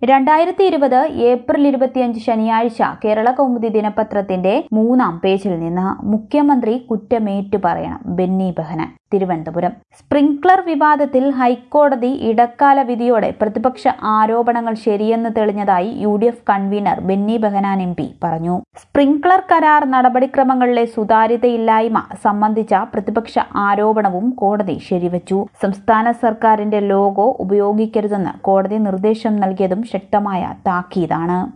2020 April 25 ശനിയാഴ്ച കേരള കൗമുദി ദിനപത്രത്തിന്റെ 3-ാം പേജിൽ നിന്ന് മുഖ്യമന്ത്രി കുറ്റമേറ്റു പറയണം ബെന്നി ബെഹനാൻ. തിരുവനന്തപുരം. സ്പ്രിംഗ്ലർ വിവാദത്തിൽ ഹൈക്കോടതി ഇടക്കാല വിധിയോടെ പ്രതിപക്ഷ ആരോപണങ്ങൾ ശരിയെന്ന് തെളിഞ്ഞതായി UDF convener Benny Behanan MP പറഞ്ഞു. സ്പ്രിംഗ്ലർ കരാർ നടപടിക്രമങ്ങളിലെ സുതാര്യതയില്ലായ്മ സംബന്ധിച്ച പ്രതിപക്ഷ ആരോപണവും കോടതി ശരിവച്ചു. സംസ്ഥാന സർക്കാരിന്റെ ലോഗോ ഉപയോഗിക്കരുതെന്ന് കോടതി നിർദ്ദേശം നൽകിയതും ശക്തമായ താക്കീതാണ്.